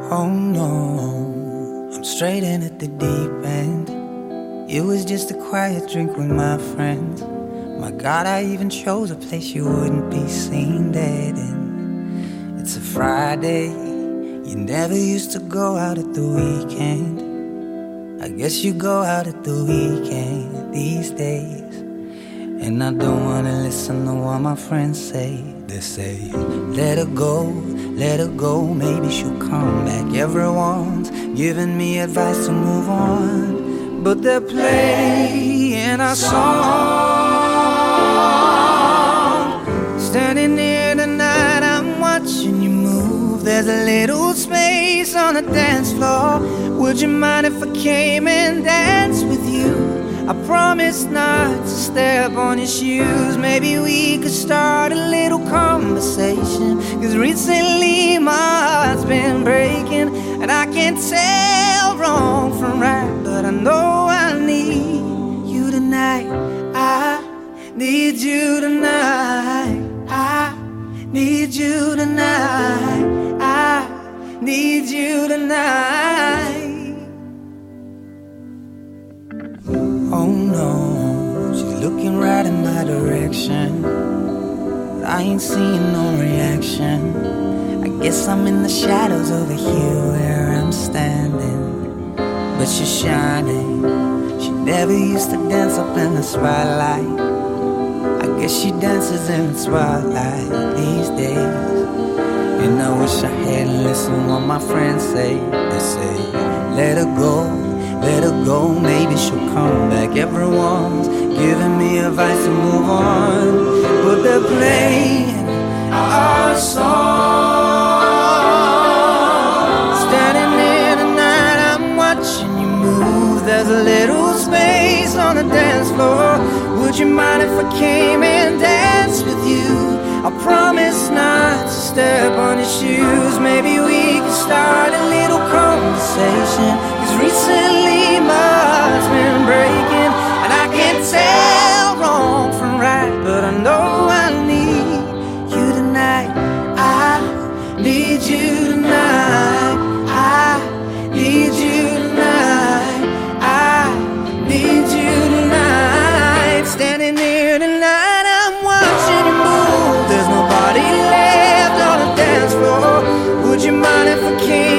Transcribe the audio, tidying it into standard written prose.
Oh no, I'm straight in at the deep end. It was just a quiet drink with my friends. My God, I even chose a place you wouldn't be seen dead in. It's a Friday, you never used to go out at the weekend. I guess you go out at the weekend these days. And I don't wanna listen to what my friends say. They say, let her go, maybe she'll come back. Everyone's giving me advice to move on, but they're playing our song. Standing here tonight, I'm watching you move. There's a little space on the dance floor. Would you mind if I came and danced with you? I promise not to step on your shoes. Maybe we could start a little conversation, 'cause recently my heart's been breaking, and I can't tell wrong from right, but I know I need you tonight. I need you tonight. I need you tonight. I need you tonight. Oh no, she's looking right in my direction, but I ain't seeing no reaction. I guess I'm in the shadows over here where I'm standing, but she's shining. She never used to dance up in the spotlight. I guess she dances in the spotlight these days. And I wish I hadn't listened to what my friends say. They say, let her go, maybe she'll come back. Everyone's giving me advice to move on, but they're playing our song. Standing here tonight, I'm watching you move. There's a little space on the dance floor. Would you mind if I came and danced with you? I promise not to step on your shoes. Maybe we could start a little conversation, 'cause recently my heart's been breaking, and I can't tell wrong from right, but I know I need you tonight. I need you tonight. I need you tonight. I need you tonight. Standing here tonight, I'm watching you move. There's nobody left on the dance floor. Would you mind if I came